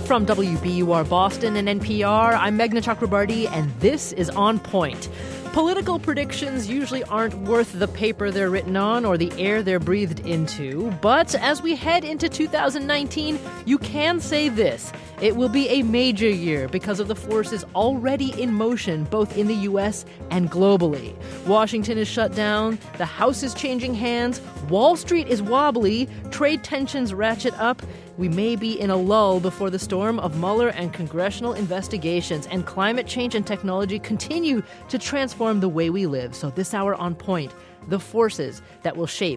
From WBUR Boston and NPR, I'm Meghna Chakrabarti, and this is On Point. Political predictions usually aren't worth the paper they're written on or the air they're breathed into. But as we head into 2019, you can say this. It will be a major year because of the forces already in motion, both in the U.S. and globally. Washington is shut down, the House is changing hands, Wall Street is wobbly, trade tensions ratchet up. We may be in a lull before the storm of Mueller and congressional investigations, and climate change and technology continue to transform the way we live. So this hour On Point, the forces that will shape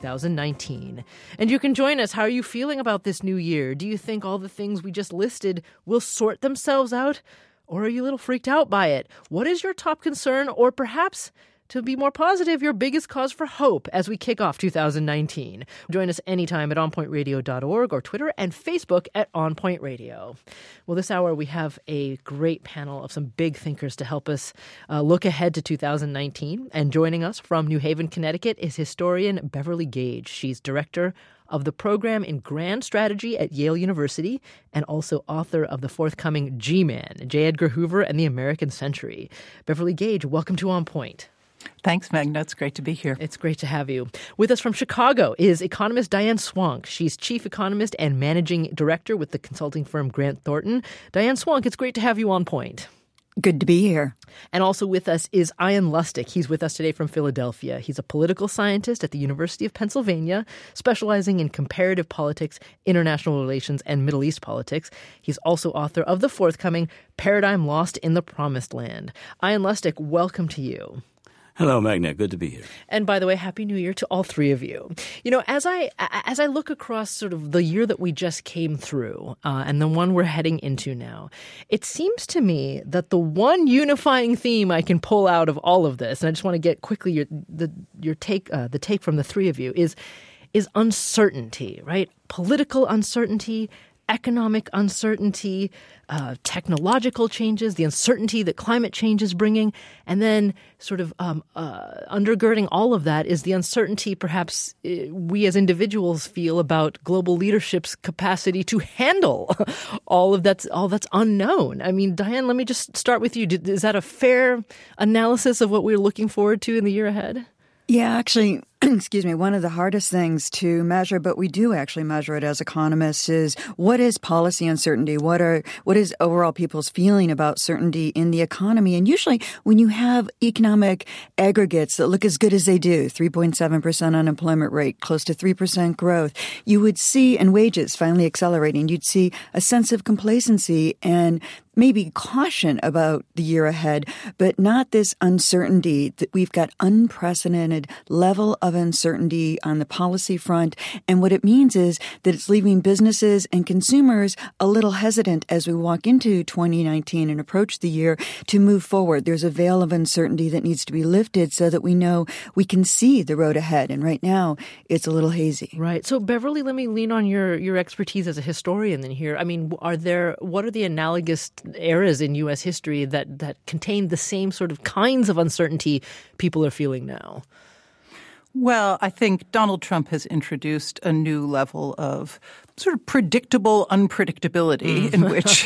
2019. And you can join us. How are you feeling about this new year? Do you think all the things we just listed will sort themselves out? Or are you a little freaked out by it? What is your top concern, or perhaps, to be more positive, your biggest cause for hope as we kick off 2019? Join us anytime at onpointradio.org or Twitter and Facebook at OnPoint Radio. Well, this hour we have a great panel of some big thinkers to help us look ahead to 2019. And joining us from New Haven, Connecticut is historian Beverly Gage. She's director of the program in Grand Strategy at Yale University and also author of the forthcoming G-Man, J. Edgar Hoover and the American Century. Beverly Gage, welcome to On Point. Thanks, Meghna. It's great to be here. It's great to have you. With us from Chicago is economist Diane Swonk. She's chief economist and managing director with the consulting firm Grant Thornton. Diane Swonk, it's great to have you On Point. Good to be here. And also with us is Ian Lustig. He's with us today from Philadelphia. He's a political scientist at the University of Pennsylvania, specializing in comparative politics, international relations, and Middle East politics. He's also author of the forthcoming Paradigm Lost in the Promised Land. Ian Lustig, welcome to you. Hello, Meghna. Good to be here. And by the way, Happy New Year to all three of you. You know, as I look across sort of the year that we just came through and the one we're heading into now, it seems to me that the one unifying theme I can pull out of all of this, and I just want to get quickly your take, the take from the three of you, is uncertainty, right? Political uncertainty, economic uncertainty, technological changes, the uncertainty that climate change is bringing, and then sort of undergirding all of that is the uncertainty perhaps we as individuals feel about global leadership's capacity to handle all that's unknown. I mean, Diane, let me just start with you. Is that a fair analysis of what we're looking forward to in the year ahead? Yeah, actually, excuse me, one of the hardest things to measure, but we do actually measure it as economists, is what is policy uncertainty? What is overall people's feeling about certainty in the economy? And usually when you have economic aggregates that look as good as they do, 3.7% unemployment rate, close to 3% growth, you would see, and wages finally accelerating, you'd see a sense of complacency and maybe caution about the year ahead, but not this uncertainty that we've got unprecedented level of uncertainty on the policy front. And what it means is that it's leaving businesses and consumers a little hesitant as we walk into 2019 and approach the year to move forward. There's a veil of uncertainty that needs to be lifted so that we know we can see the road ahead. And right now, it's a little hazy. Right. So, Beverly, let me lean on your expertise as a historian then here. I mean, what are the analogous eras in U.S. history that contain the same sort of kinds of uncertainty people are feeling now? Well, I think Donald Trump has introduced a new level of sort of predictable unpredictability in which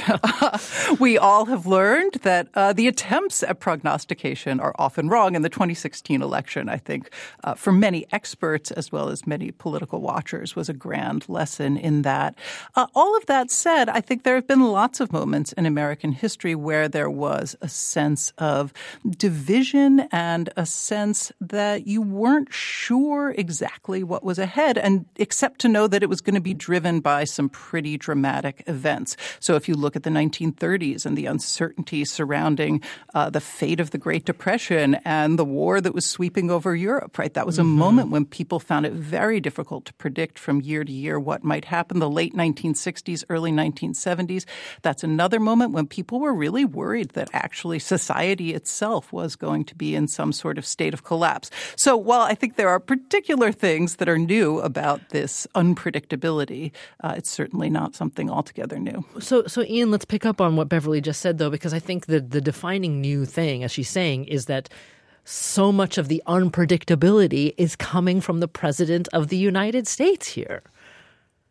we all have learned that the attempts at prognostication are often wrong. In the 2016 election, I think, for many experts as well as many political watchers, was a grand lesson in that. All of that said, I think there have been lots of moments in American history where there was a sense of division and a sense that you weren't sure exactly what was ahead, and except to know that it was going to be driven by some pretty dramatic events. So if you look at the 1930s and the uncertainty surrounding the fate of the Great Depression and the war that was sweeping over Europe, right? That was a moment when people found it very difficult to predict from year to year what might happen. The late 1960s, early 1970s, that's another moment when people were really worried that actually society itself was going to be in some sort of state of collapse. So while I think there are particular things that are new about this unpredictability, it's certainly not something altogether new. So Ian, let's pick up on what Beverly just said, though, because I think the defining new thing, as she's saying, is that so much of the unpredictability is coming from the president of the United States here.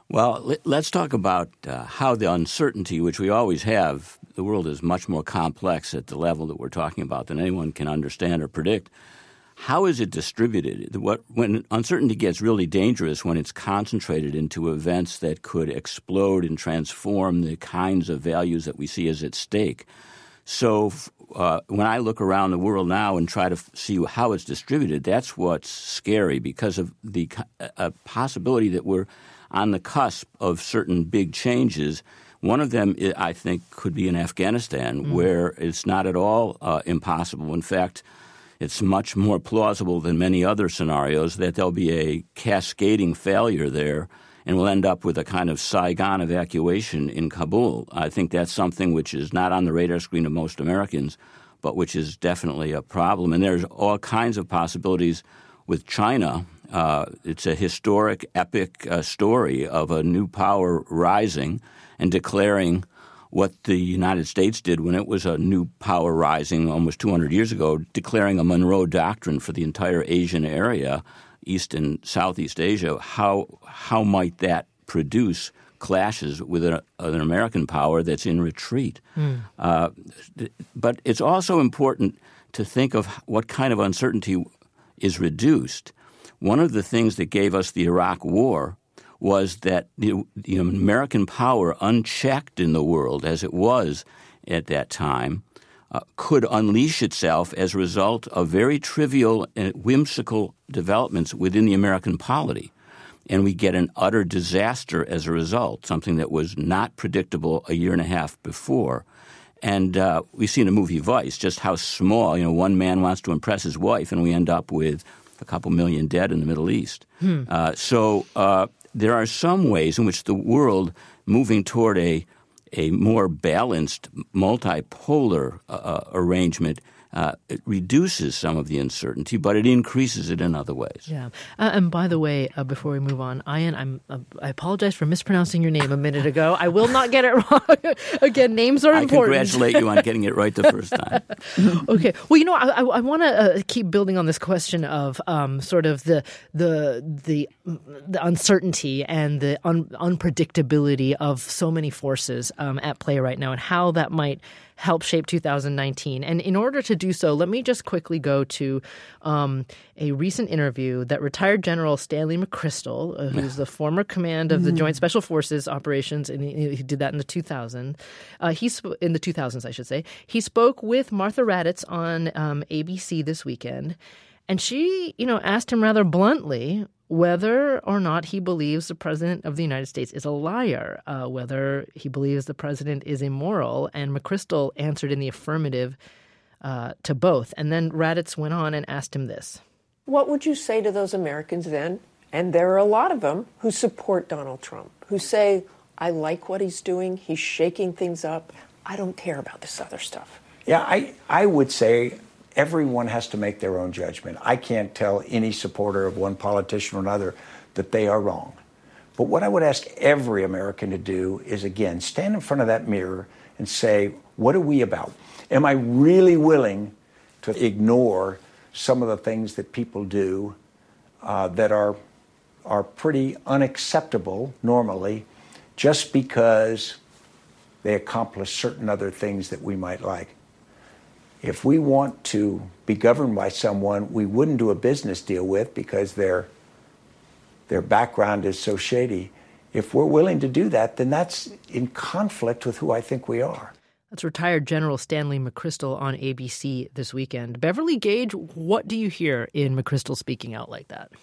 Well, let's talk about how the uncertainty, which we always have, the world is much more complex at the level that we're talking about than anyone can understand or predict. How is it distributed? When uncertainty gets really dangerous, when it's concentrated into events that could explode and transform the kinds of values that we see as at stake. So when I look around the world now and try to see how it's distributed, that's what's scary because of the possibility that we're on the cusp of certain big changes. One of them, I think, could be in Afghanistan, where it's not at all impossible. In fact, it's much more plausible than many other scenarios that there'll be a cascading failure there and we'll end up with a kind of Saigon evacuation in Kabul. I think that's something which is not on the radar screen of most Americans, but which is definitely a problem. And there's all kinds of possibilities with China. It's a historic, epic story of a new power rising and declaring what the United States did when it was a new power rising almost 200 years ago, declaring a Monroe Doctrine for the entire Asian area, East and Southeast Asia. How might that produce clashes with an American power that's in retreat? But it's also important to think of what kind of uncertainty is reduced. One of the things that gave us the Iraq War was that the American power, unchecked in the world as it was at that time, could unleash itself as a result of very trivial and whimsical developments within the American polity. And we get an utter disaster as a result, something that was not predictable a year and a half before. And we see in the movie Vice just how small, one man wants to impress his wife, and we end up with a couple million dead in the Middle East. So there are some ways in which the world moving toward a more balanced, multipolar arrangement it reduces some of the uncertainty, but it increases it in other ways. Yeah. And by the way, before we move on, Ian, I apologize for mispronouncing your name a minute ago. I will not get it wrong. Again, names are important. I congratulate you on getting it right the first time. Okay. Well, I want to keep building on this question of sort of the uncertainty and the unpredictability of so many forces at play right now and how that might help shape 2019. And in order to do so, let me just quickly go to a recent interview that retired General Stanley McChrystal, who's the former command of the Joint Special Forces operations, and he did that in the 2000s. In the 2000s, I should say. He spoke with Martha Raddatz on ABC this weekend, and she, asked him rather bluntly whether or not he believes the president of the United States is a liar, whether he believes the president is immoral. And McChrystal answered in the affirmative to both. And then Raddatz went on and asked him this. What would you say to those Americans then, and there are a lot of them, who support Donald Trump, who say, I like what he's doing, he's shaking things up, I don't care about this other stuff? Yeah, I would say everyone has to make their own judgment. I can't tell any supporter of one politician or another that they are wrong. But what I would ask every American to do is, again, stand in front of that mirror and say, what are we about? Am I really willing to ignore some of the things that people do that are pretty unacceptable normally just because they accomplish certain other things that we might like? If we want to be governed by someone we wouldn't do a business deal with because their background is so shady, if we're willing to do that, then that's in conflict with who I think we are. That's retired General Stanley McChrystal on ABC this weekend. Beverly Gage, what do you hear in McChrystal speaking out like that?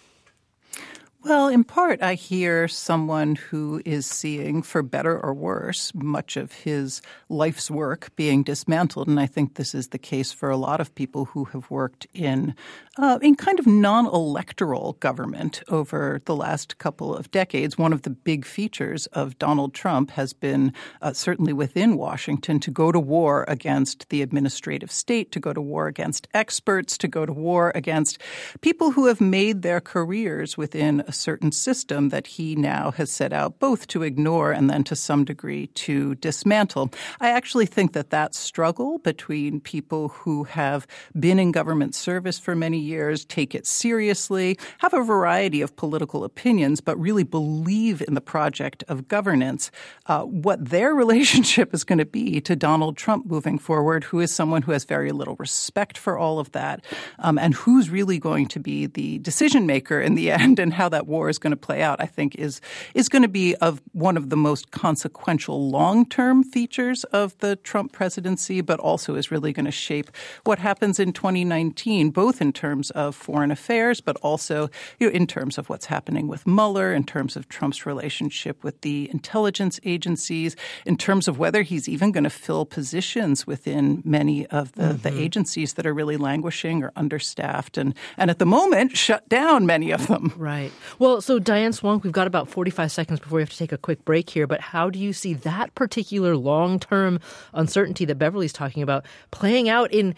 Well, in part, I hear someone who is seeing, for better or worse, much of his life's work being dismantled. And I think this is the case for a lot of people who have worked in kind of non-electoral government over the last couple of decades. One of the big features of Donald Trump has been, certainly within Washington, to go to war against the administrative state, to go to war against experts, to go to war against people who have made their careers within a certain system that he now has set out both to ignore and then to some degree to dismantle. I actually think that struggle between people who have been in government service for many years, take it seriously, have a variety of political opinions, but really believe in the project of governance, what their relationship is going to be to Donald Trump moving forward, who is someone who has very little respect for all of that, and who's really going to be the decision maker in the end, and how that war is going to play out, I think is going to be one of the most consequential long-term features of the Trump presidency, but also is really going to shape what happens in 2019, both in terms of foreign affairs, but also in terms of what's happening with Mueller, in terms of Trump's relationship with the intelligence agencies, in terms of whether he's even going to fill positions within many of the agencies that are really languishing or understaffed and at the moment shut down many of them. Right. Well, so Diane Swonk, we've got about 45 seconds before we have to take a quick break here, but how do you see that particular long-term uncertainty that Beverly's talking about playing out in,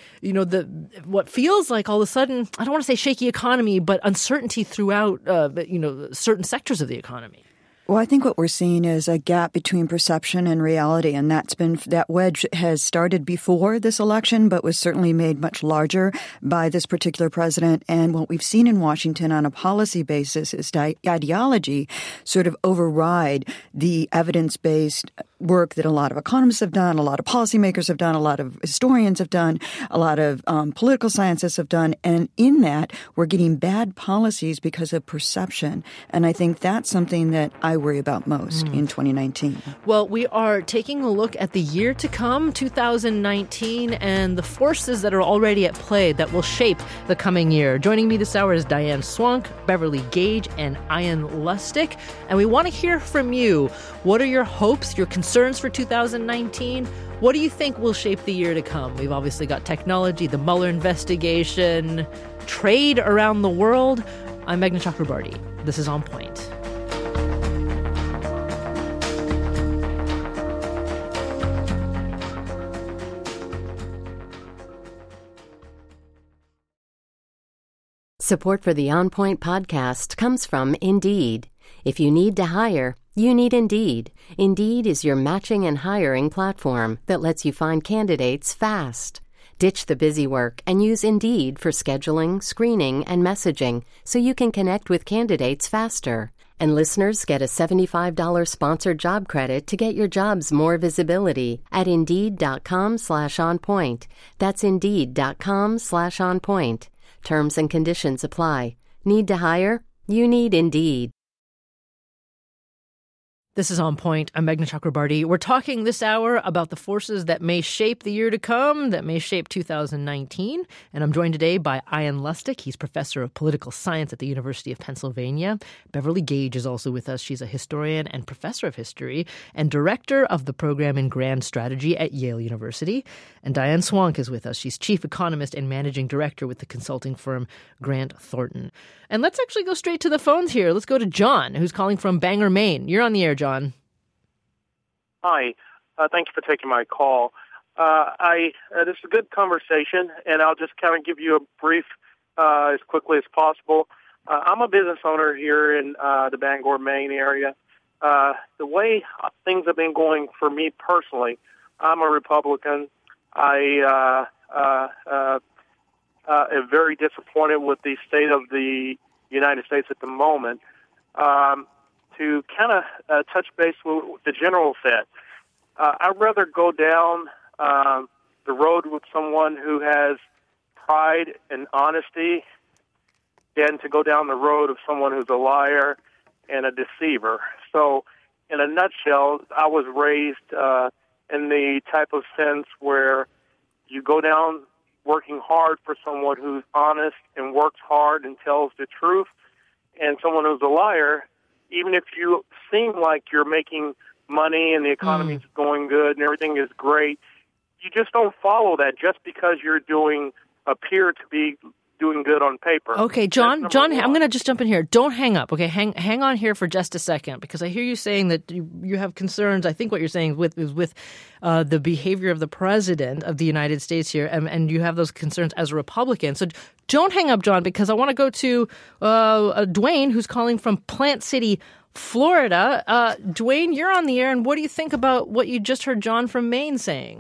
what feels like all of a sudden, I don't want to say shaky economy, but uncertainty throughout, certain sectors of the economy? Well, I think what we're seeing is a gap between perception and reality, and that wedge has started before this election, but was certainly made much larger by this particular president. And what we've seen in Washington on a policy basis is ideology sort of override the evidence-based work that a lot of economists have done, a lot of policymakers have done, a lot of historians have done, a lot of political scientists have done. And in that, we're getting bad policies because of perception. And I think that's something that I worry about most in 2019. Well, we are taking a look at the year to come, 2019, and the forces that are already at play that will shape the coming year. Joining me this hour is Diane Swonk, Beverly Gage, and Ian Lustig. And we want to hear from you. What are your hopes, your concerns for 2019? What do you think will shape the year to come? We've obviously got technology, the Mueller investigation, trade around the world. I'm Meghna Chakrabarti. This is On Point. Support for the On Point podcast comes from Indeed. If you need to hire, you need Indeed. Indeed is your matching and hiring platform that lets you find candidates fast. Ditch the busy work and use Indeed for scheduling, screening, and messaging so you can connect with candidates faster. And listeners get a $75 sponsored job credit to get your jobs more visibility at Indeed.com/onpoint. That's Indeed.com/onpoint. Terms and conditions apply. Need to hire? You need Indeed. This is On Point. I'm Meghna Chakrabarti. We're talking this hour about the forces that may shape the year to come, that may shape 2019. And I'm joined today by Ian Lustig. He's professor of political science at the University of Pennsylvania. Beverly Gage is also with us. She's a historian and professor of history and director of the program in Grand Strategy at Yale University. And Diane Swonk is with us. She's chief economist and managing director with the consulting firm Grant Thornton. And let's actually go straight to the phones here. Let's go to John, who's calling from Bangor, Maine. You're on the air, John. Hi. Thank you for taking my call. This is a good conversation, and I'll just kind of give you a brief as quickly as possible. I'm a business owner here in the Bangor, Maine area. The way things have been going for me personally, I'm a Republican. I am very disappointed with the state of the United States at the moment. To kind of touch base with the general said, I'd rather go down the road with someone who has pride and honesty than to go down the road of someone who's a liar and a deceiver. So, in a nutshell, I was raised in the type of sense where you go down working hard for someone who's honest and works hard and tells the truth, and someone who's a liar, even if you seem like you're making money and the economy's going good and everything is great, you just don't follow that just because you're appear to be doing good on paper. Okay, John, I'm going to just jump in here. Don't hang up. Okay, hang on here for just a second, because I hear you saying that you have concerns. I think what you're saying is with the behavior of the president of the United States here, and you have those concerns as a Republican. So don't hang up, John, because I want to go to Dwayne, who's calling from Plant City, Florida. Dwayne, you're on the air, and what do you think about what you just heard John from Maine saying?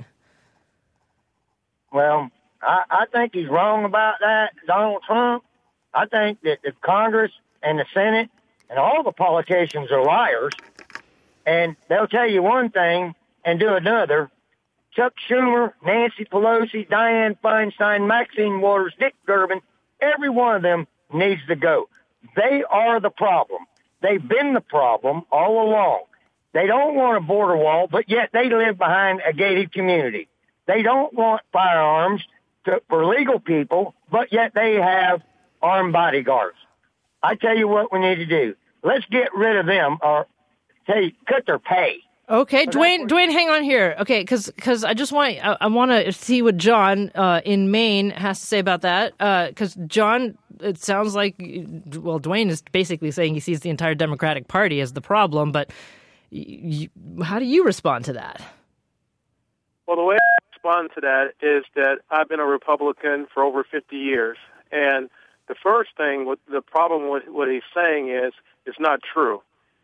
Well, I think he's wrong about that, Donald Trump. I think that the Congress and the Senate and all the politicians are liars, and they'll tell you one thing and do another. Chuck Schumer, Nancy Pelosi, Dianne Feinstein, Maxine Waters, Dick Durbin, every one of them needs to go. They are the problem. They've been the problem all along. They don't want a border wall, but yet they live behind a gated community. They don't want firearms for legal people, but yet they have armed bodyguards. I tell you what we need to do. Let's get rid of them or cut their pay. Okay, Dwayne, hang on here. Okay, because I just want to see what John in Maine has to say about that. Because John, it sounds like, well, Dwayne is basically saying he sees the entire Democratic Party as the problem. But how do you respond to that? Well, the way I respond to that is that I've been a Republican for over 50 years, and the first thing, the problem with what he's saying is not true.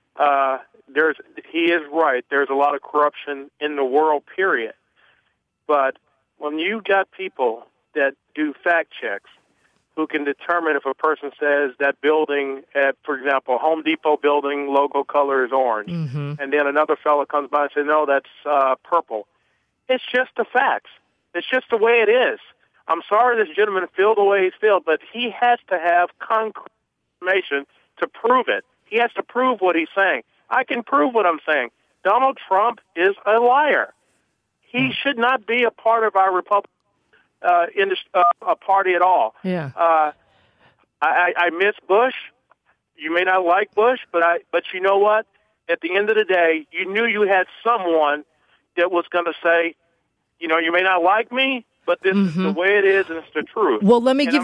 He is right. There's a lot of corruption in the world, period. But when you got people that do fact checks, who can determine if a person says that building at, for example, Home Depot building logo color is orange, and then another fellow comes by and says, no, that's purple. It's just the facts. It's just the way it is. I'm sorry this gentleman feels the way he's feels, but he has to have concrete information to prove it. He has to prove what he's saying. I can prove what I'm saying. Donald Trump is a liar. He should not be a part of our Republican a party at all. Yeah. I miss Bush. You may not like Bush, but you know what? At the end of the day, you knew you had someone that was going to say, you know, you may not like me, but this is the way it is, and it's the truth. Well, let me give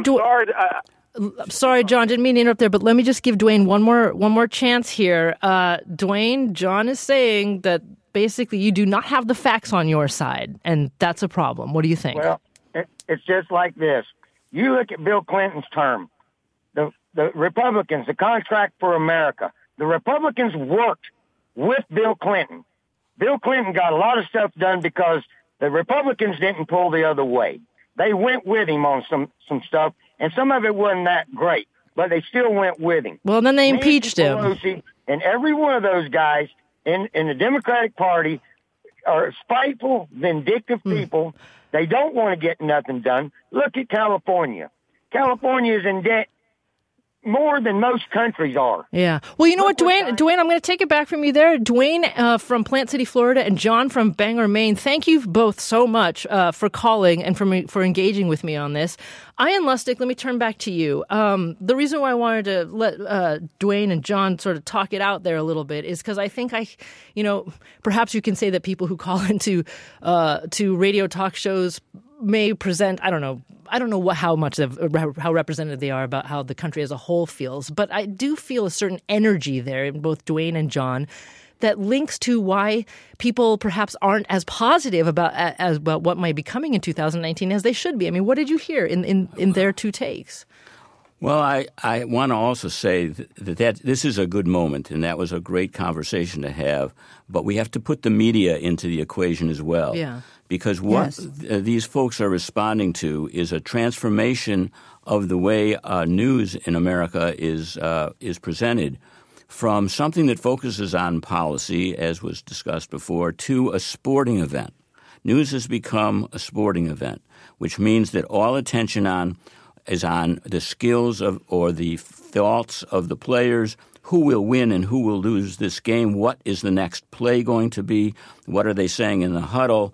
Sorry, John, didn't mean to interrupt there, but let me just give Dwayne one more chance here. Dwayne, John is saying that basically you do not have the facts on your side, and that's a problem. What do you think? Well, it's just like this. You look at Bill Clinton's term. The Republicans, the Contract for America, the Republicans worked with Bill Clinton. Bill Clinton got a lot of stuff done because the Republicans didn't pull the other way. They went with him on some stuff, and some of it wasn't that great, but they still went with him. Well, then they impeached him. Pelosi and every one of those guys in the Democratic Party are spiteful, vindictive people. They don't want to get nothing done. Look at California. California is in debt more than most countries are. Yeah. Well, you know what, Dwayne, I'm going to take it back from you there. Dwayne from Plant City, Florida, and John from Bangor, Maine, thank you both so much for calling and for engaging with me on this. Ian Lustig, let me turn back to you. The reason why I wanted to let Dwayne and John sort of talk it out there a little bit is because I think perhaps you can say that people who call into to radio talk shows may present, I don't know how representative they are about how the country as a whole feels, but I do feel a certain energy there in both Dwayne and John that links to why people perhaps aren't as positive about what might be coming in 2019 as they should be. I mean, what did you hear in their two takes? Well, I want to also say that this is a good moment, and that was a great conversation to have, but we have to put the media into the equation as well. Yeah. Because what these folks are responding to is a transformation of the way news in America is presented from something that focuses on policy, as was discussed before, to a sporting event. News has become a sporting event, which means that all attention is on the skills or the thoughts of the players, who will win and who will lose this game, what is the next play going to be, what are they saying in the huddle,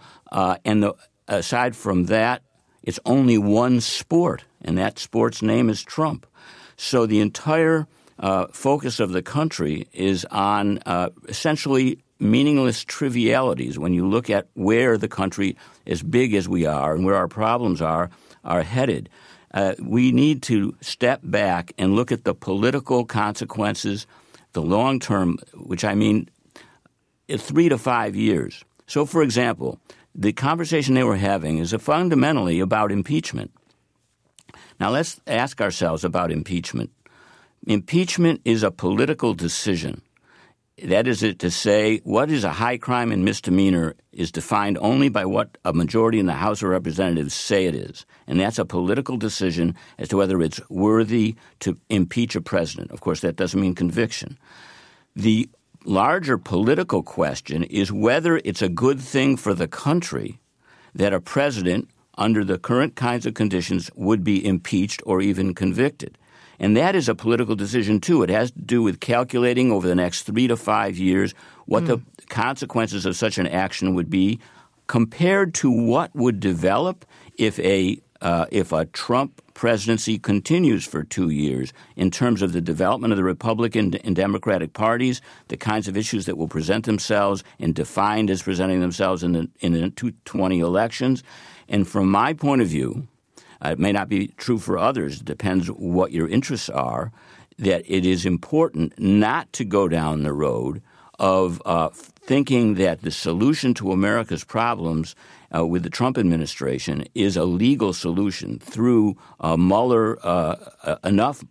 aside from that, it's only one sport, and that sport's name is Trump. So the entire focus of the country is on essentially meaningless trivialities. When you look at where the country, as big as we are and where our problems are headed, we need to step back and look at the political consequences, the long term, which I mean 3 to 5 years. So, for example, the conversation they were having is fundamentally about impeachment. Now, let's ask ourselves about impeachment. Impeachment is a political decision. That is to say, what is a high crime and misdemeanor is defined only by what a majority in the House of Representatives say it is. And that's a political decision as to whether it's worthy to impeach a president. Of course, that doesn't mean conviction. The larger political question is whether it's a good thing for the country that a president, under the current kinds of conditions, would be impeached or even convicted. And that is a political decision, too. It has to do with calculating over the next 3 to 5 years what the consequences of such an action would be compared to what would develop if a Trump presidency continues for 2 years in terms of the development of the Republican and Democratic parties, the kinds of issues that will present themselves and defined as presenting themselves in the 2020 elections. And from my point of view, it may not be true for others. It depends what your interests are, that it is important not to go down the road of thinking that the solution to America's problems with the Trump administration is a legal solution through Mueller, enough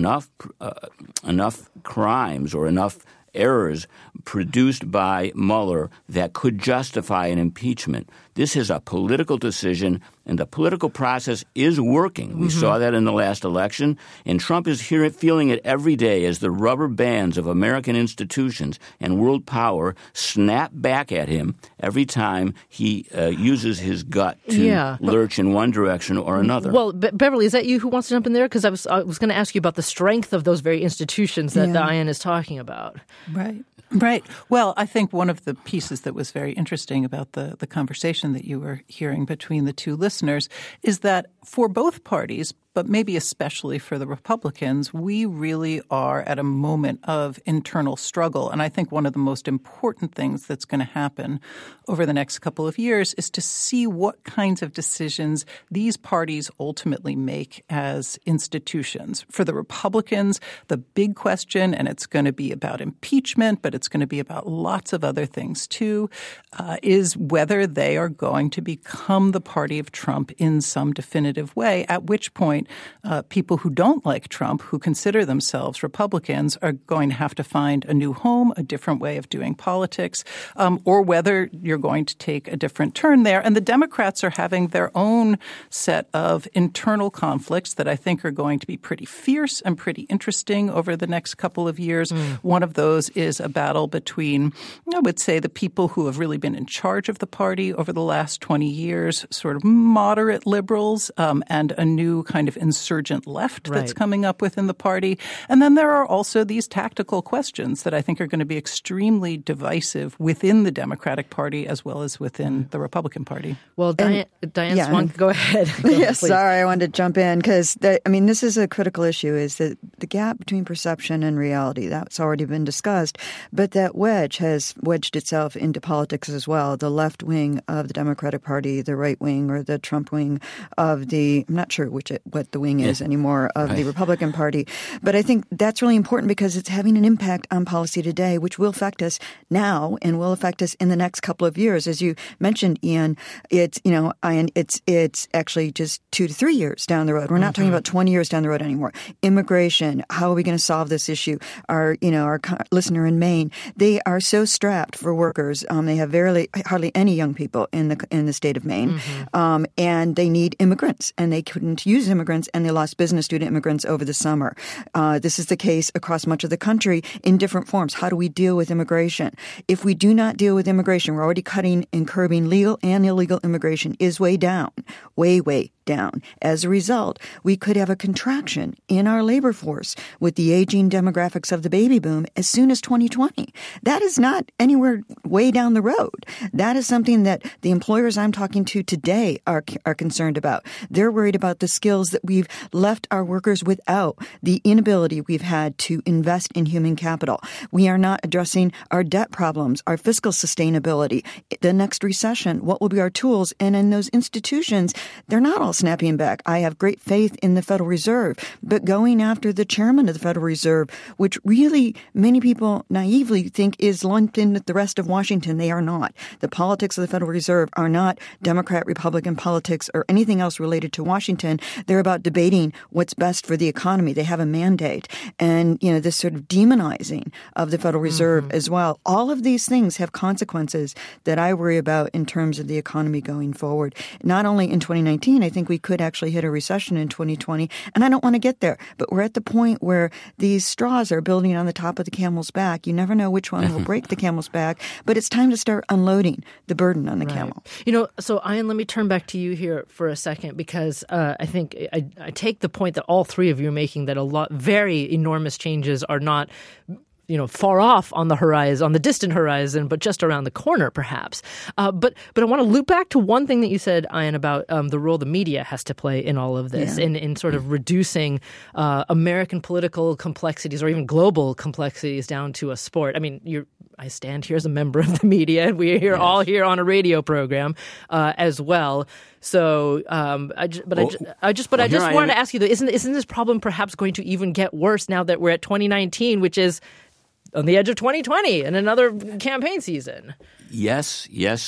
crimes or enough errors produced by Mueller that could justify an impeachment. This is a political decision, and the political process is working. We saw that in the last election, and Trump is feeling it every day as the rubber bands of American institutions and world power snap back at him every time he uses his gut to lurch in one direction or another. Well, Beverly, is that you who wants to jump in there? Because I was going to ask you about the strength of those very institutions that Diane is talking about. Right. Well, I think one of the pieces that was very interesting about the conversation that you were hearing between the two listeners is that for both parties, but maybe especially for the Republicans, we really are at a moment of internal struggle. And I think one of the most important things that's going to happen over the next couple of years is to see what kinds of decisions these parties ultimately make as institutions. For the Republicans, the big question, and it's going to be about impeachment, but it's going to be about lots of other things too, is whether they are going to become the party of Trump in some definitive way, at which point people who don't like Trump, who consider themselves Republicans, are going to have to find a new home, a different way of doing politics, or whether you're going to take a different turn there. And the Democrats are having their own set of internal conflicts that I think are going to be pretty fierce and pretty interesting over the next couple of years. One of those is a battle between, I would say, the people who have really been in charge of the party over the last 20 years, sort of moderate liberals, and a new kind of insurgent left that's coming up within the party. And then there are also these tactical questions that I think are going to be extremely divisive within the Democratic Party as well as within the Republican Party. Well, Diane Swan, go ahead. Sorry, I wanted to jump in because, this is a critical issue, is that the gap between perception and reality. That's already been discussed. But that wedge has wedged itself into politics as well. The left wing of the Democratic Party, the right wing or the Trump wing of the, I'm not sure what the wing is anymore, of the Republican Party. But I think that's really important because it's having an impact on policy today, which will affect us now and will affect us in the next couple of years. As you mentioned, Ian, it's actually just 2 to 3 years down the road. We're not talking about 20 years down the road anymore. Immigration, how are we going to solve this issue? Our listener in Maine, they are so strapped for workers. They have hardly any young people in the state of Maine, and they need immigrants, and they couldn't use immigrants, and they lost business due to immigrants over the summer. This is the case across much of the country in different forms. How do we deal with immigration? If we do not deal with immigration, we're already cutting and curbing legal and illegal immigration is way down, way down. As a result, we could have a contraction in our labor force with the aging demographics of the baby boom as soon as 2020. That is not anywhere way down the road. That is something that the employers I'm talking to today are concerned about. They're worried about the skills that we've left our workers without, the inability we've had to invest in human capital. We are not addressing our debt problems, our fiscal sustainability, the next recession, what will be our tools. And in those institutions, they're not all snapping back. I have great faith in the Federal Reserve, but going after the chairman of the Federal Reserve, which really many people naively think is lumped in with the rest of Washington, they are not. The politics of the Federal Reserve are not Democrat, Republican politics or anything else related to Washington. They're about debating what's best for the economy. They have a mandate. And, this sort of demonizing of the Federal Reserve as well. All of these things have consequences that I worry about in terms of the economy going forward. Not only in 2019, I think we could actually hit a recession in 2020, and I don't want to get there. But we're at the point where these straws are building on the top of the camel's back. You never know which one will break the camel's back, but it's time to start unloading the burden on the camel. So Ian, let me turn back to you here for a second, because I think I take the point that all three of you are making, that very enormous changes are not far off on the horizon, on the distant horizon, but just around the corner, perhaps. But I want to loop back to one thing that you said, Ian, about the role the media has to play in all of this, in sort of reducing American political complexities or even global complexities down to a sport. I mean, I stand here as a member of the media, and we're all here on a radio program as well. So, I just wanted to ask you, though, isn't this problem perhaps going to even get worse now that we're at 2019, which is on the edge of 2020 and another campaign season? Yes.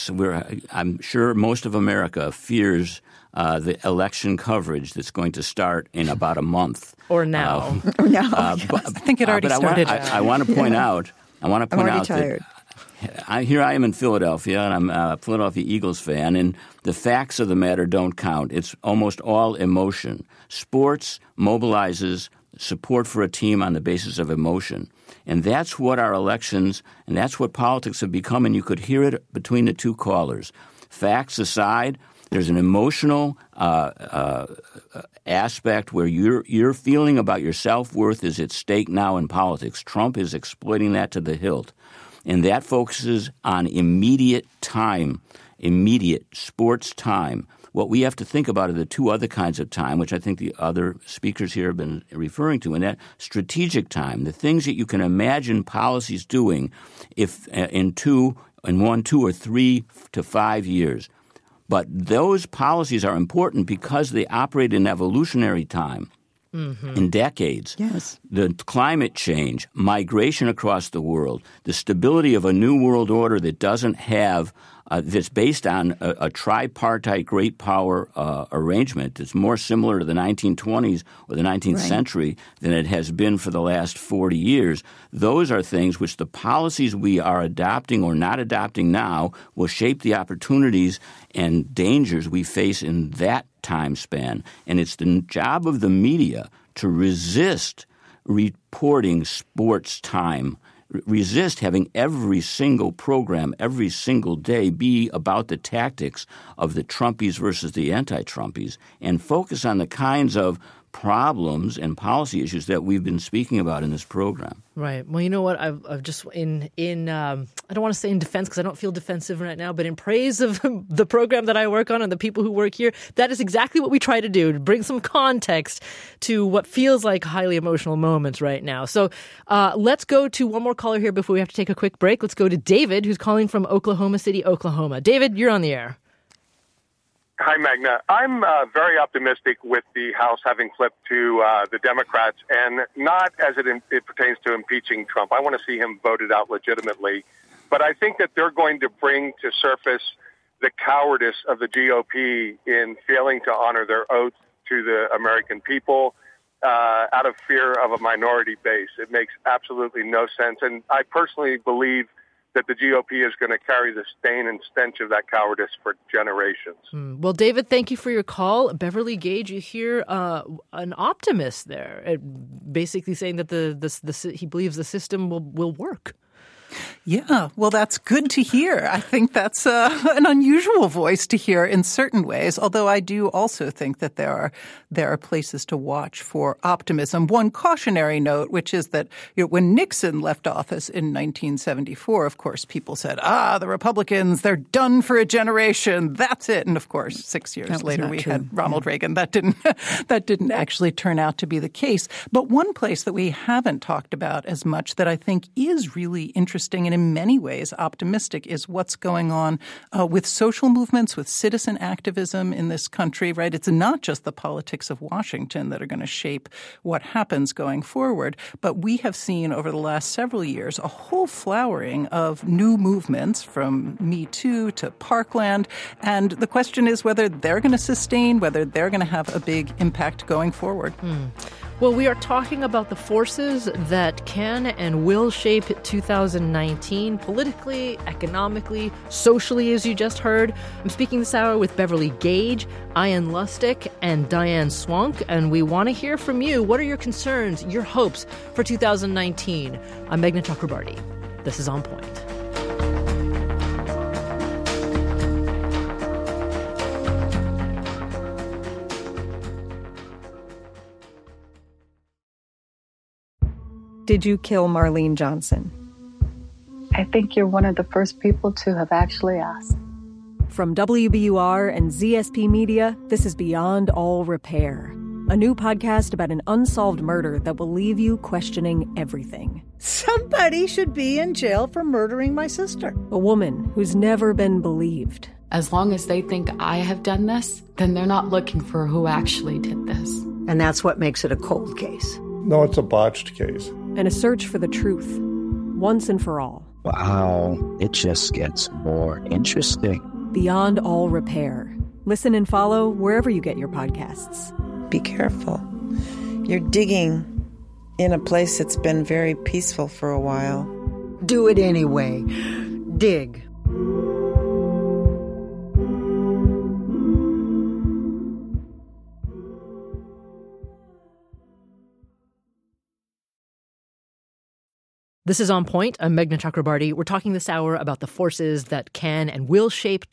I'm sure most of America fears the election coverage that's going to start in about a month. Or now. I think it already started. I want to point out. I'm already tired. Here I am in Philadelphia, and I'm a Philadelphia Eagles fan, and the facts of the matter don't count. It's almost all emotion. Sports mobilizes support for a team on the basis of emotion. And that's what our elections and that's what politics have become, and you could hear it between the two callers. Facts aside, there's an emotional aspect where your feeling about your self-worth is at stake now in politics. Trump is exploiting that to the hilt. And that focuses on immediate sports time. What we have to think about are the two other kinds of time, which I think the other speakers here have been referring to, and that strategic time, the things that you can imagine policies doing if in 2 or 3 to 5 years. But those policies are important because they operate in evolutionary time. In decades. Yes. The climate change, migration across the world, the stability of a new world order that doesn't have that's based on a tripartite great power arrangement that's more similar to the 1920s or the 19th century than it has been for the last 40 years. Those are things which the policies we are adopting or not adopting now will shape the opportunities and dangers we face in that time span. And it's the job of the media to resist reporting sports time, resist having every single program, every single day be about the tactics of the Trumpies versus the anti-Trumpies, and focus on the kinds of problems and policy issues that we've been speaking about in this program. Right. Well, you know what? I've just I don't want to say in defense because I don't feel defensive right now, but in praise of the program that I work on and the people who work here, that is exactly what we try to do, to bring some context to what feels like highly emotional moments right now. So let's go to one more caller here before we have to take a quick break. Let's go to David, who's calling from Oklahoma City, Oklahoma. David, you're on the air. Hi, Magna. I'm very optimistic with the House having flipped to the Democrats, and not as it pertains to impeaching Trump. I want to see him voted out legitimately. But I think that they're going to bring to surface the cowardice of the GOP in failing to honor their oath to the American people out of fear of a minority base. It makes absolutely no sense. And I personally believe that the GOP is going to carry the stain and stench of that cowardice for generations. Well, David, thank you for your call. Beverly Gage, you hear an optimist there, basically saying that he believes the system will work. Yeah, well, that's good to hear. I think that's an unusual voice to hear in certain ways, although I do also think that there are places to watch for optimism. One cautionary note, which is that when Nixon left office in 1974, of course, people said, the Republicans, they're done for a generation. That's it. And of course, 6 years later, we had Ronald Reagan. That didn't actually turn out to be the case. But one place that we haven't talked about as much that I think is really interesting and in many ways optimistic is what's going on with social movements, with citizen activism in this country, right? It's not just the politics of Washington that are going to shape what happens going forward, but we have seen over the last several years a whole flowering of new movements from Me Too to Parkland. And the question is whether they're going to sustain, whether they're going to have a big impact going forward. Well, we are talking about the forces that can and will shape 2019 politically, economically, socially, as you just heard. I'm speaking this hour with Beverly Gage, Ian Lustick, and Diane Swonk, and we want to hear from you. What are your concerns, your hopes for 2019? I'm Meghna Chakrabarti. This is On Point. Did you kill Marlene Johnson? I think you're one of the first people to have actually asked. From WBUR and ZSP Media, this is Beyond All Repair, a new podcast about an unsolved murder that will leave you questioning everything. Somebody should be in jail for murdering my sister. A woman who's never been believed. As long as they think I have done this, then they're not looking for who actually did this. And that's what makes it a cold case. No, it's a botched case. And a search for the truth, once and for all. Wow, it just gets more interesting. Beyond All Repair. Listen and follow wherever you get your podcasts. Be careful. You're digging in a place that's been very peaceful for a while. Do it anyway. Dig. This is On Point. I'm Meghna Chakrabarti. We're talking this hour about the forces that can and will shape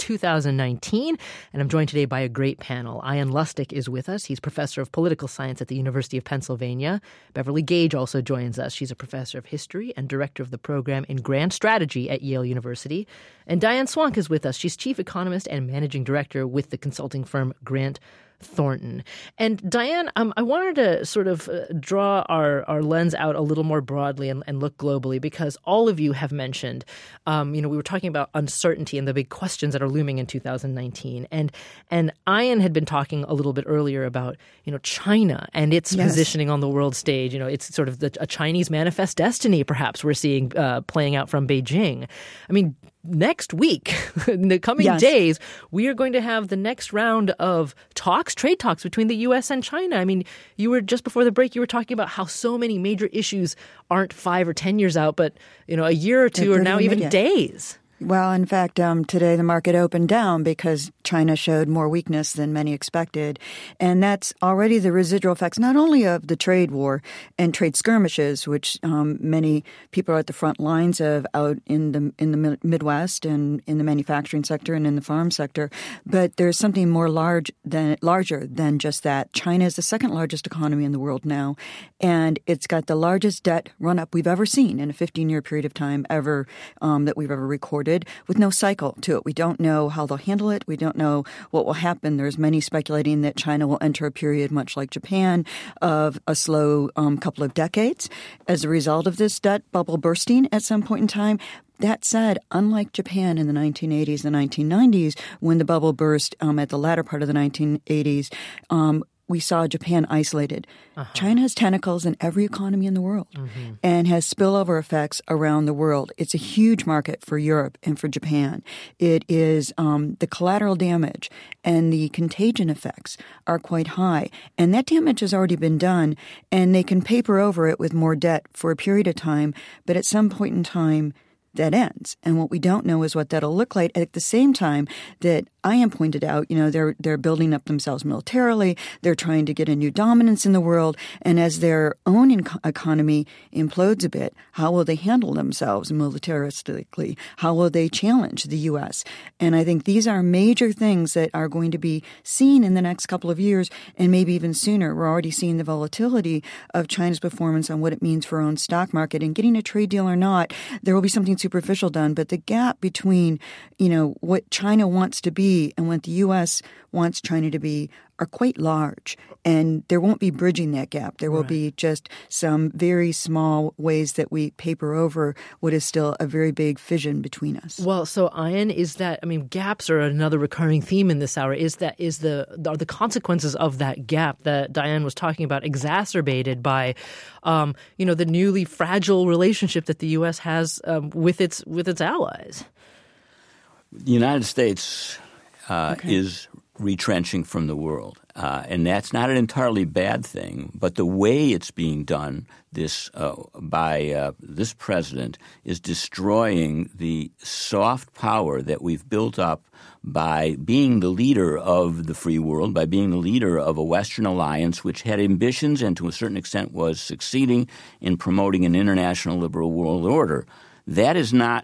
2019. And I'm joined today by a great panel. Ian Lustick is with us. He's professor of political science at the University of Pennsylvania. Beverly Gage also joins us. She's a professor of history and director of the program in Grand Strategy at Yale University. And Diane Swonk is with us. She's chief economist and managing director with the consulting firm Grant Thornton. And Diane, I wanted to sort of draw our lens out a little more broadly and look globally, because all of you have mentioned, we were talking about uncertainty and the big questions that are looming in 2019. And Ian had been talking a little bit earlier about, China and its positioning on the world stage. It's sort of a Chinese manifest destiny, perhaps, we're seeing playing out from Beijing. I mean, next week, in the coming days, we are going to have the next round of trade talks between the U.S. and China. I mean, you were just before the break, you were talking about how so many major issues aren't 5 or 10 years out, but, a year or two, or now even days. Well, in fact, today the market opened down because China showed more weakness than many expected. And that's already the residual effects, not only of the trade war and trade skirmishes, which many people are at the front lines of out in the Midwest and in the manufacturing sector and in the farm sector, but there's something more larger than just that. China is the second largest economy in the world now, and it's got the largest debt run-up we've ever seen in a 15-year period of time ever that we've ever recorded, with no cycle to it. We don't know how they'll handle it. We don't know what will happen. There's many speculating that China will enter a period much like Japan of a slow couple of decades as a result of this debt bubble bursting at some point in time. That said, unlike Japan in the 1980s and 1990s, when the bubble burst at the latter part of the 1980s, we saw Japan isolated. China has tentacles in every economy in the world and has spillover effects around the world. It's a huge market for Europe and for Japan. It is the collateral damage and the contagion effects are quite high. And that damage has already been done, and they can paper over it with more debt for a period of time. But at some point in time, that ends. And what we don't know is what that'll look like. At the same time that Ian pointed out, they're building up themselves militarily. They're trying to get a new dominance in the world. And as their own economy implodes a bit, how will they handle themselves militaristically? How will they challenge the U.S.? And I think these are major things that are going to be seen in the next couple of years and maybe even sooner. We're already seeing the volatility of China's performance on what it means for our own stock market. And getting a trade deal or not, there will be something superficial done. But the gap between, what China wants to be and what the U.S. wants China to be are quite large. And there won't be bridging that gap. There will be just some very small ways that we paper over what is still a very big fission between us. Well, so Ian, gaps are another recurring theme in this hour. Are the consequences of that gap that Diane was talking about exacerbated by, the newly fragile relationship that the U.S. has with its allies? The United States is retrenching from the world. And that's not an entirely bad thing. But the way it's being done by this president is destroying the soft power that we've built up by being the leader of the free world, by being the leader of a Western alliance which had ambitions and to a certain extent was succeeding in promoting an international liberal world order. That is not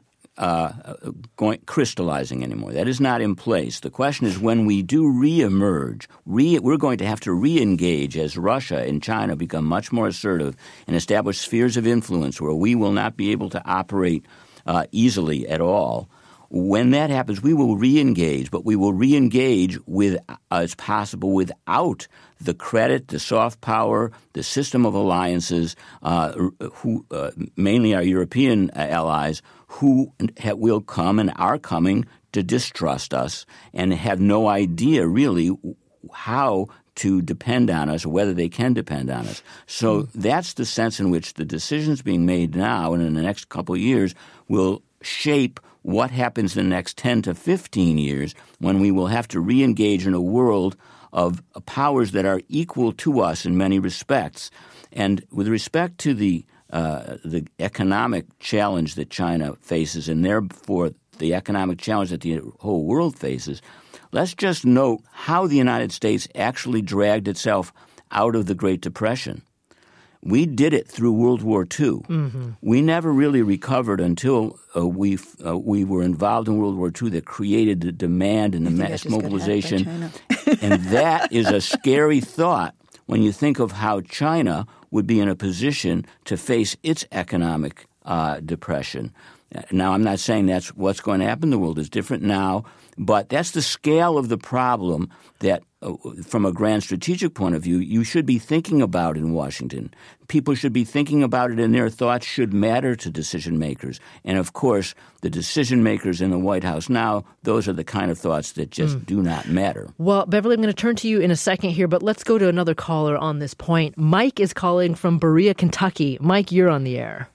crystallizing anymore. That is not in place. The question is when we do reemerge, we're going to have to reengage as Russia and China become much more assertive and establish spheres of influence where we will not be able to operate easily at all. When that happens, we will reengage, but we will reengage as possible without the credit, the soft power, the system of alliances, who mainly our European allies, who will come and are coming to distrust us and have no idea really how to depend on us or whether they can depend on us. So that's the sense in which the decisions being made now and in the next couple of years will shape what happens in the next 10 to 15 years when we will have to reengage in a world of powers that are equal to us in many respects. And with respect to the economic challenge that China faces and therefore the economic challenge that the whole world faces, let's just note how the United States actually dragged itself out of the Great Depression. We did it through World War II. Mm-hmm. We never really recovered until we were involved in World War II that created the demand and the mass mobilization. And that is a scary thought when you think of how China would be in a position to face its economic depression. Now, I'm not saying that's what's going to happen. The world is different now. But that's the scale of the problem that, from a grand strategic point of view, you should be thinking about in Washington. People should be thinking about it, and their thoughts should matter to decision makers. And, of course, the decision makers in the White House now, those are the kind of thoughts that just do not matter. Well, Beverly, I'm going to turn to you in a second here, but let's go to another caller on this point. Mike is calling from Berea, Kentucky. Mike, you're on the air.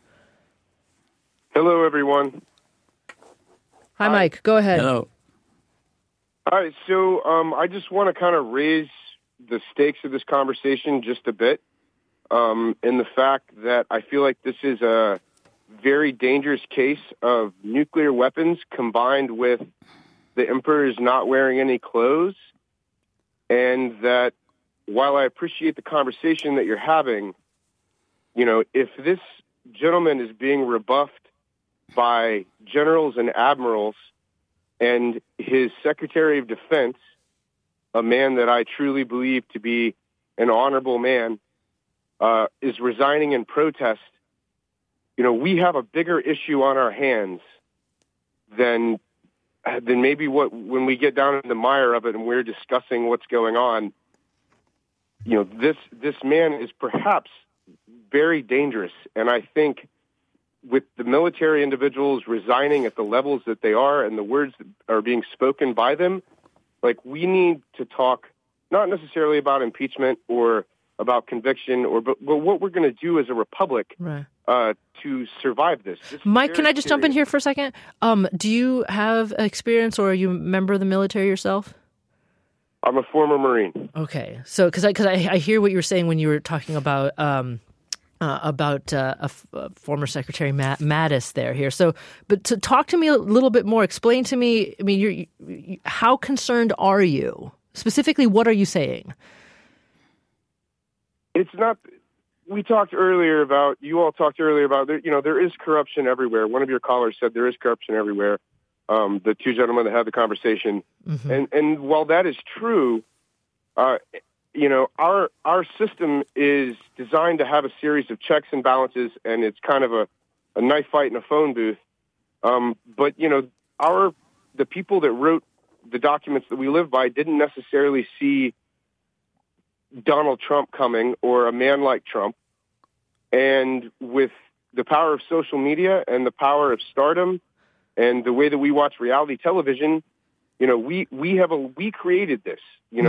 Hello, everyone. Hi, Mike. Go ahead. Hello. All right, so I just want to kind of raise the stakes of this conversation just a bit in the fact that I feel like this is a very dangerous case of nuclear weapons combined with the emperor's not wearing any clothes, and that while I appreciate the conversation that you're having, if this gentleman is being rebuffed by generals and admirals and his Secretary of Defense, a man that I truly believe to be an honorable man, is resigning in protest, we have a bigger issue on our hands than maybe when we get down in the mire of it and we're discussing what's going on. This man is perhaps very dangerous, and I think with the military individuals resigning at the levels that they are and the words that are being spoken by them, we need to talk not necessarily about impeachment or about conviction, but what we're going to do as a republic to survive this. Mike, can I just jump in here for a second? Do you have experience or are you a member of the military yourself? I'm a former Marine. Okay. So because I hear what you were saying when you were talking about about former Secretary Mattis there here. So, but to talk to me a little bit more, explain to me, I mean, how concerned are you? Specifically, what are you saying? It's not. You all talked earlier about, there is corruption everywhere. One of your callers said there is corruption everywhere. The two gentlemen that had the conversation. Mm-hmm. And while that is true, our system is designed to have a series of checks and balances, and it's kind of a knife fight in a phone booth. But the people that wrote the documents that we live by didn't necessarily see Donald Trump coming, or a man like Trump. And with the power of social media and the power of stardom and the way that we watch reality television, we created this.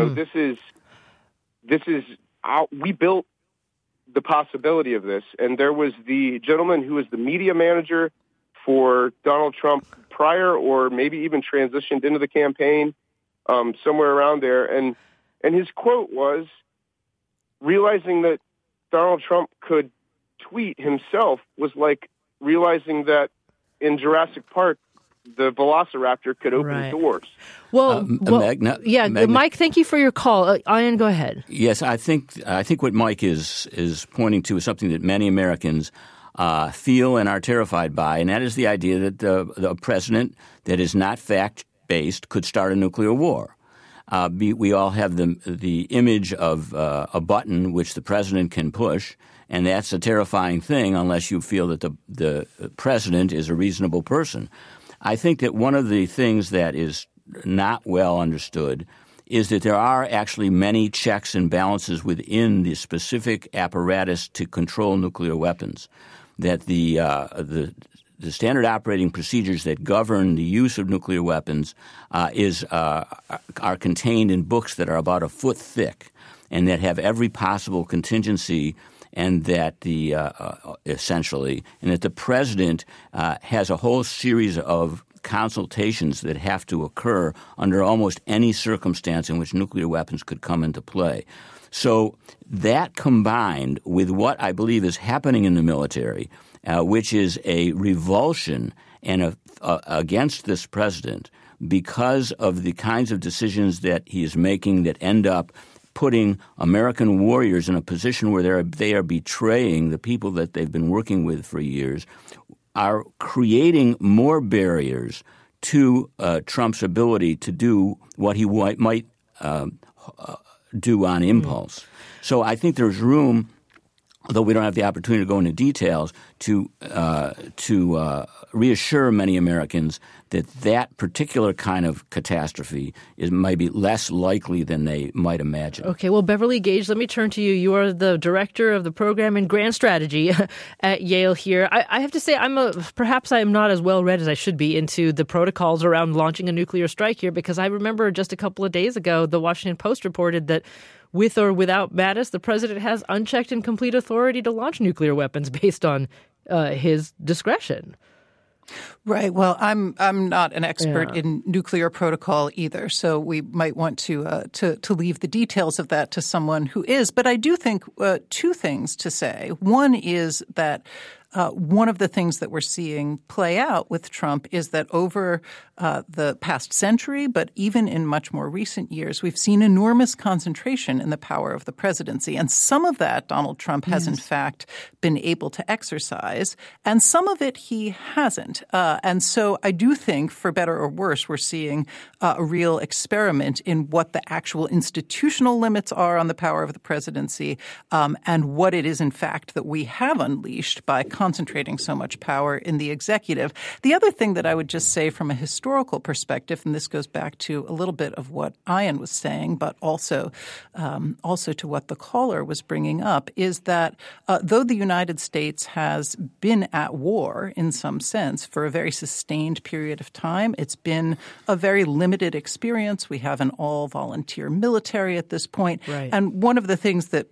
We built the possibility of this. And there was the gentleman who was the media manager for Donald Trump prior, or maybe even transitioned into the campaign, somewhere around there. And his quote was, realizing that Donald Trump could tweet himself was like realizing that in Jurassic Park, the Velociraptor could open doors. Well, Magna, Mike, thank you for your call. Ian, go ahead. Yes, I think what Mike is pointing to is something that many Americans feel and are terrified by, and that is the idea that the president that is not fact-based could start a nuclear war. We all have the image of a button which the president can push, and that's a terrifying thing unless you feel that the president is a reasonable person. I think that one of the things that is not well understood is that there are actually many checks and balances within the specific apparatus to control nuclear weapons, that the standard operating procedures that govern the use of nuclear weapons are contained in books that are about a foot thick and that have every possible contingency, and that essentially the president has a whole series of consultations that have to occur under almost any circumstance in which nuclear weapons could come into play. So that, combined with what I believe is happening in the military, which is a revulsion and against this president because of the kinds of decisions that he is making that end up putting American warriors in a position where they are betraying the people that they've been working with for years, are creating more barriers to Trump's ability to do what he might do on impulse. So I think there's room, although we don't have the opportunity to go into details, to reassure many Americans that particular kind of catastrophe is maybe less likely than they might imagine. Okay, well, Beverly Gage, let me turn to you. You are the director of the program in Grand Strategy at Yale here. I have to say, perhaps I am not as well read as I should be into the protocols around launching a nuclear strike here, because I remember just a couple of days ago, the Washington Post reported that with or without Mattis, the president has unchecked and complete authority to launch nuclear weapons based on his discretion. Right. Well, I'm not an expert in nuclear protocol either, so we might want to leave the details of that to someone who is. But I do think two things to say. One is that one of the things that we're seeing play out with Trump is that over the past century, but even in much more recent years, we've seen enormous concentration in the power of the presidency. And some of that Donald Trump has, in fact, been able to exercise, and some of it he hasn't. And so I do think, for better or worse, we're seeing a real experiment in what the actual institutional limits are on the power of the presidency, and what it is, in fact, that we have unleashed by concentrating so much power in the executive. The other thing that I would just say from a historical perspective, and this goes back to a little bit of what Ian was saying, but also to what the caller was bringing up, is that though the United States has been at war in some sense for a very sustained period of time, it's been a very limited experience. We have an all-volunteer military at this point. Right. And one of the things that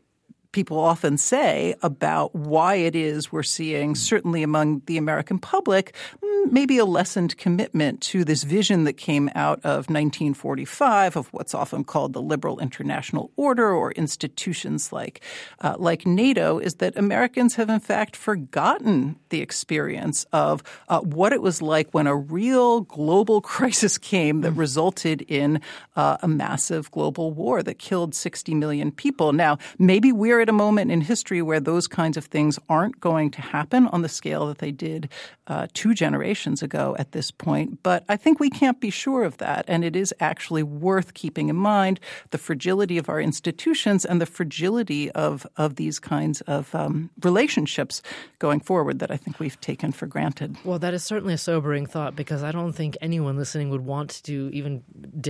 people often say about why it is we're seeing, certainly among the American public, maybe a lessened commitment to this vision that came out of 1945 of what's often called the liberal international order or institutions like NATO, is that Americans have in fact forgotten the experience of what it was like when a real global crisis came that resulted in a massive global war that killed 60 million people. Now, maybe we're at a moment in history where those kinds of things aren't going to happen on the scale that they did 2 generations ago at this point. But I think we can't be sure of that. And it is actually worth keeping in mind the fragility of our institutions and the fragility of these kinds of relationships going forward that I think we've taken for granted. Well, that is certainly a sobering thought, because I don't think anyone listening would want to even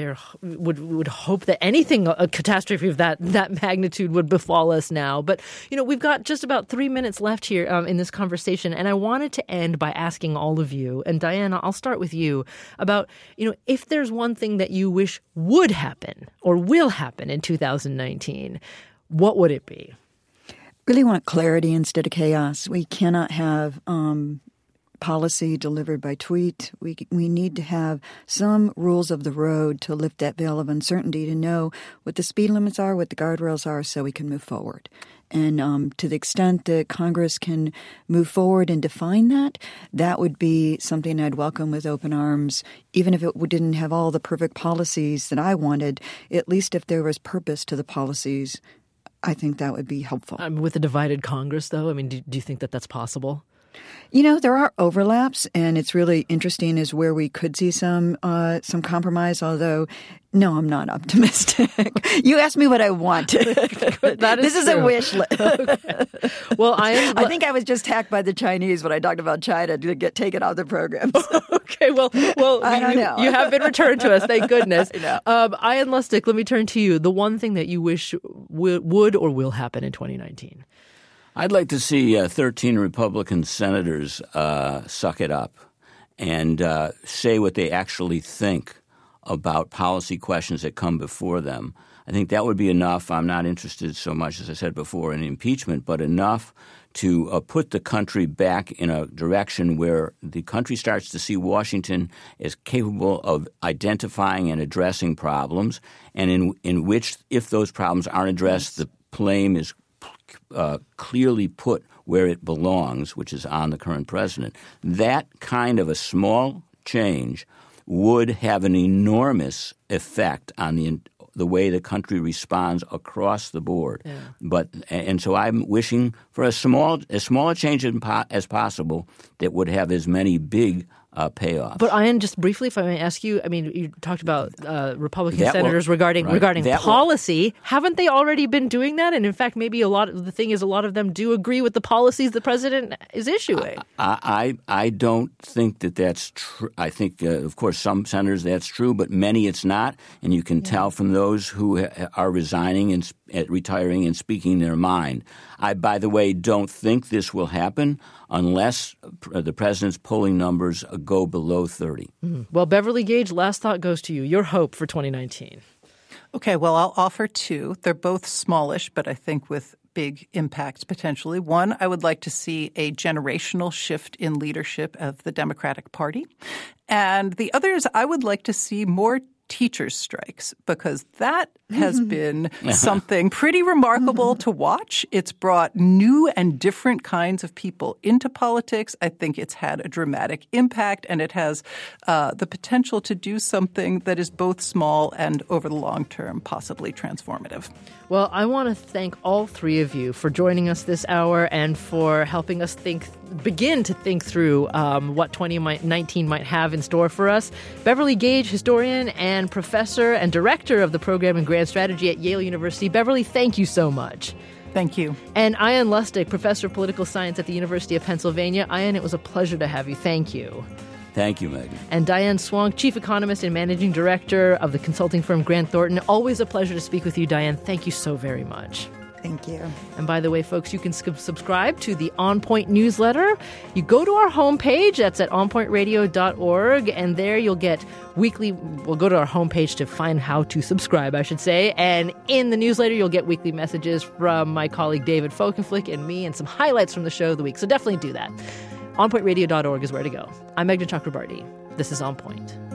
would hope that anything, a catastrophe of that magnitude would befall us now. But, we've got just about 3 minutes left here in this conversation, and I wanted to end by asking all of you, and Diana, I'll start with you, about, if there's one thing that you wish would happen or will happen in 2019, what would it be? Really want clarity instead of chaos. We cannot have policy delivered by tweet. We need to have some rules of the road to lift that veil of uncertainty, to know what the speed limits are, what the guardrails are, so we can move forward. And to the extent that Congress can move forward and define that, that would be something I'd welcome with open arms. Even if it didn't have all the perfect policies that I wanted, at least if there was purpose to the policies, I think that would be helpful. With a divided Congress, though, do you think that that's possible? There are overlaps, and it's really interesting is where we could see some compromise, although, no, I'm not optimistic. You asked me what I want. This is a wish list. Okay. Well, I think I was just hacked by the Chinese when I talked about China to get taken out of the programs. Okay, well, I don't know. You have been returned to us, thank goodness. I know. Ian Lustig, let me turn to you. The one thing that you wish would or will happen in 2019. I'd like to see 13 Republican senators suck it up and say what they actually think about policy questions that come before them. I think that would be enough. I'm not interested so much, as I said before, in impeachment, but enough to put the country back in a direction where the country starts to see Washington as capable of identifying and addressing problems, and in which, if those problems aren't addressed, the blame is clearly put where it belongs, which is on the current president. That kind of a small change would have an enormous effect on the way the country responds across the board. Yeah. And so I'm wishing for as small a change as possible that would have as many big payoffs. But Ian, just briefly, if I may ask you, you talked about Republican senators regarding policy. Haven't they already been doing that? And in fact, maybe a lot of them do agree with the policies the president is issuing. I don't think that's true. I think, of course, some senators that's true, but many it's not. And you can tell from those who are resigning and retiring and speaking their mind. I, by the way, don't think this will happen unless the president's polling numbers go below 30. Well, Beverly Gage, last thought goes to you. Your hope for 2019. Okay, well, I'll offer 2. They're both smallish, but I think with big impacts potentially. One, I would like to see a generational shift in leadership of the Democratic Party. And the other is I would like to see more teachers' strikes, because that has been something pretty remarkable to watch. It's brought new and different kinds of people into politics. I think it's had a dramatic impact, and it has the potential to do something that is both small and, over the long term, possibly transformative. Well, I want to thank all 3 of you for joining us this hour and for helping us begin to think through what 2019 might have in store for us. Beverly Gage, historian and professor and director of the program in Grand Strategy at Yale University. Beverly, thank you so much. Thank you. And Ian Lustig, professor of political science at the University of Pennsylvania. Ian, it was a pleasure to have you. Thank you. Thank you, Megan. And Diane Swonk, chief economist and managing director of the consulting firm Grant Thornton. Always a pleasure to speak with you, Diane. Thank you so very much. Thank you. And by the way, folks, you can subscribe to the On Point newsletter. You go to our homepage. That's at onpointradio.org. And there you'll get weekly. We'll go to our homepage to find how to subscribe, I should say. And in the newsletter, you'll get weekly messages from my colleague David Folkenflik and me and some highlights from the show of the week. So definitely do that. onpointradio.org is where to go. I'm Meghna Chakrabarty. This is On Point.